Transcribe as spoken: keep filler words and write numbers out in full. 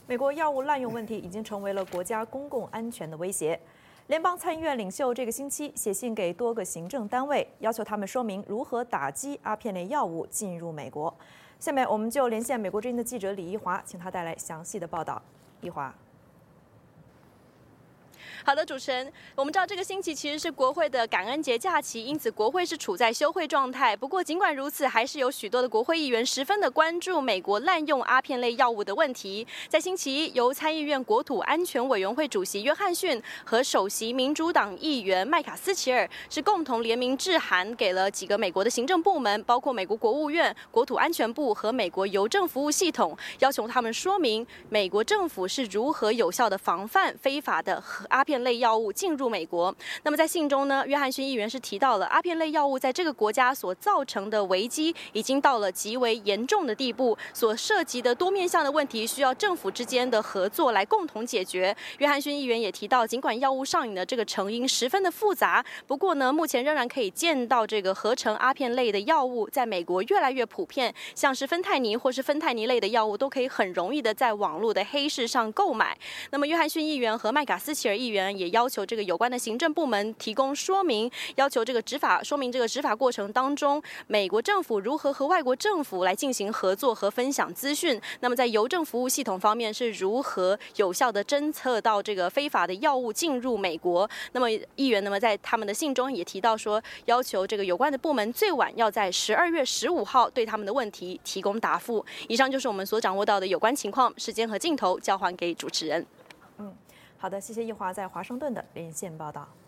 美国药物滥用问题已经成为了国家公共安全的威胁。联邦参议院领袖这个星期写信给多个行政单位，要求他们说明如何打击阿片类药物进入美国。下面我们就连线美国之音的记者李一华，请他带来详细的报道。一华。 好的，主持人，我们知道这个星期其实是国会的感恩节假期，因此国会是处在休会状态。不过尽管如此，还是有许多的国会议员十分的关注美国滥用阿片类药物的问题。在星期一，由参议院国土安全委员会主席约翰逊和首席民主党议员麦卡斯齐尔是共同联名致函给了几个美国的行政部门，包括美国国务院、国土安全部和美国邮政服务系统，要求他们说明美国政府是如何有效的防范非法的阿片类药物进入美国。那么在信中呢，约翰逊议员是提到了阿片类药物在这个国家所造成的危机已经到了极为严重的地步，所涉及的多面向的问题需要政府之间的合作来共同解决。约翰逊议员也提到，尽管药物上瘾的这个成因十分的复杂，不过呢，目前仍然可以见到这个合成阿片类的药物在美国越来越普遍，像是芬太尼或是芬太尼类的药物都可以很容易的在网络的黑市上购买。那么约翰逊议员和麦卡斯齐尔议员也要求这个有关的行政部门提供说明，要求这个执法说明这个执法过程当中，美国政府如何和外国政府来进行合作和分享资讯。那么在邮政服务系统方面是如何有效的侦测到这个非法的药物进入美国。那么议员那么在他们的信中也提到说，要求这个有关的部门最晚要在十二月十五号对他们的问题提供答复。以上就是我们所掌握到的有关情况，时间和镜头交还给主持人。 嗯。好的，谢谢一华在华盛顿的连线报道。